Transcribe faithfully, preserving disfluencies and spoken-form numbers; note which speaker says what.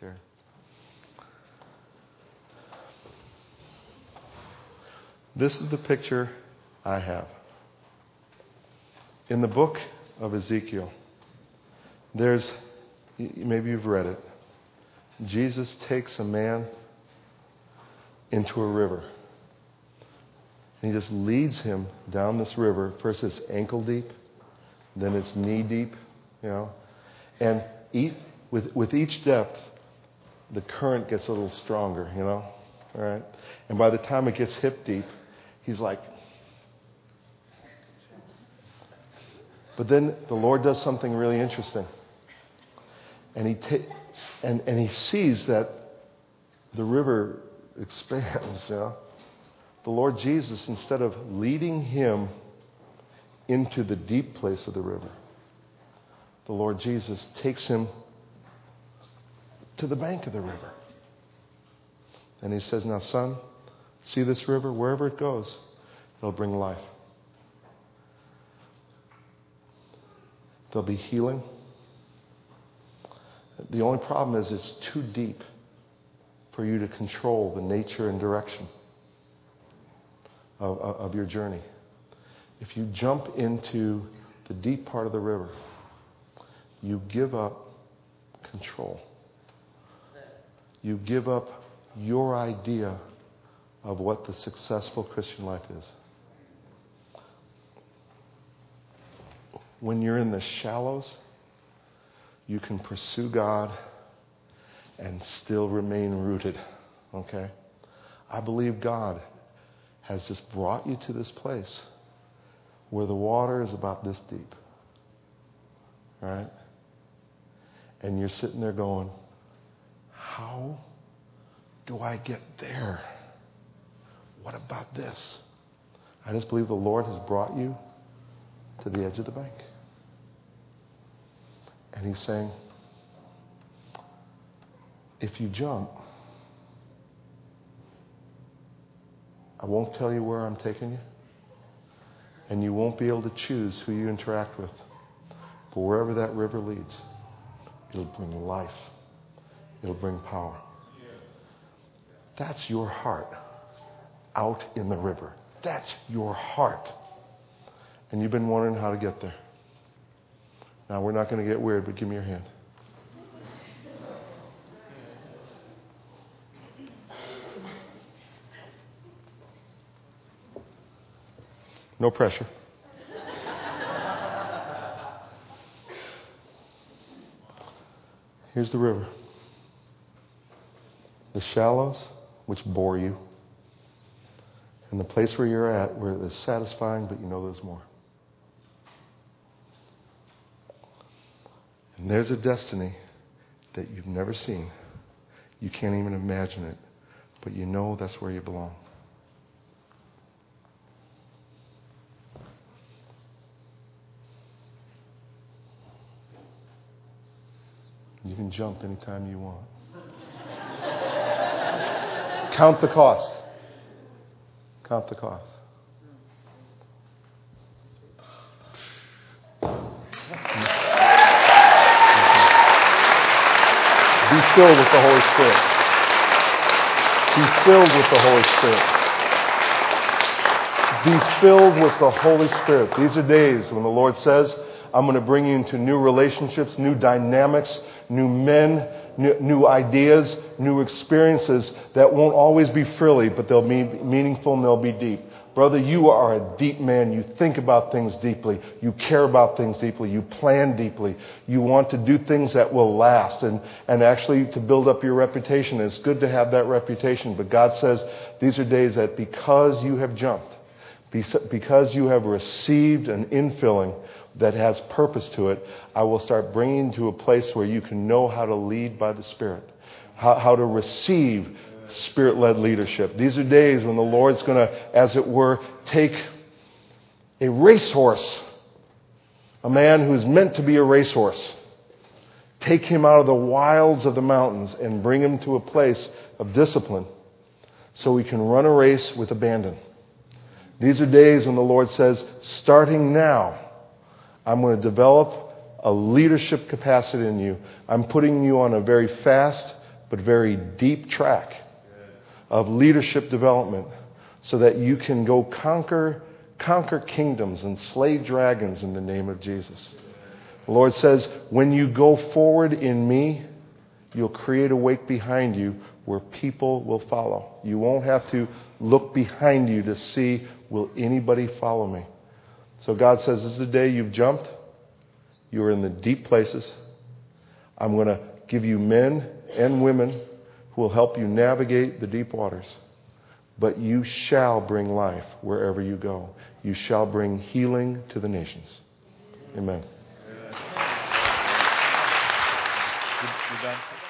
Speaker 1: Jared. This is the picture I have. In the book of Ezekiel, there's, maybe you've read it, Jesus takes a man into a river. And he just leads him down this river. First it's ankle deep, then it's knee deep, you know. And each, with, with each depth, the current gets a little stronger, you know. All right. And by the time it gets hip deep, he's like. But then the Lord does something really interesting. And he ta- and, and he sees that the river expands, you know. The Lord Jesus, instead of leading him into the deep place of the river, the Lord Jesus takes him to the bank of the river. And he says, now son, see this river? Wherever it goes, it'll bring life. There'll be healing. The only problem is it's too deep for you to control the nature and direction of, of your journey. If you jump into the deep part of the river, you give up control. You give up your idea of what the successful Christian life is. When you're in the shallows, you can pursue God and still remain rooted. Okay? I believe God has just brought you to this place where the water is about this deep. Right? And you're sitting there going, how do I get there? What about this? I just believe the Lord has brought you to the edge of the bank. And he's saying, if you jump, I won't tell you where I'm taking you. And you won't be able to choose who you interact with. But wherever that river leads, it'll bring life. It'll bring power. That's your heart out in the river. That's your heart. And you've been wondering how to get there. Now, we're not going to get weird, but give me your hand. No pressure. Here's the river. The shallows, which bore you, and the place where you're at, where it's satisfying, but you know there's more. And there's a destiny that you've never seen. You can't even imagine it, but you know that's where you belong. You can jump anytime you want. Count the cost. Count the cost. Be filled with the Holy Spirit. Be filled with the Holy Spirit. Be filled with the Holy Spirit. These are days when the Lord says, I'm going to bring you into new relationships, new dynamics, new men, new, new ideas, new experiences that won't always be frilly, but they'll be meaningful and they'll be deep. Brother, you are a deep man. You think about things deeply. You care about things deeply. You plan deeply. You want to do things that will last and, and actually to build up your reputation. It's good to have that reputation. But God says these are days that because you have jumped, because you have received an infilling that has purpose to it, I will start bringing you to a place where you can know how to lead by the Spirit, how, how to receive Spirit-led leadership. These are days when the Lord's going to, as it were, take a racehorse, a man who's meant to be a racehorse, take him out of the wilds of the mountains and bring him to a place of discipline so he can run a race with abandon. These are days when the Lord says, starting now, I'm going to develop a leadership capacity in you. I'm putting you on a very fast, but very deep track of leadership development so that you can go conquer, conquer kingdoms and slay dragons in the name of Jesus. The Lord says, when you go forward in me, you'll create a wake behind you where people will follow. You won't have to look behind you to see, will anybody follow me? So God says, this is the day you've jumped. You're in the deep places. I'm going to give you men and women who will help you navigate the deep waters. But you shall bring life wherever you go. You shall bring healing to the nations. Amen.
Speaker 2: You done?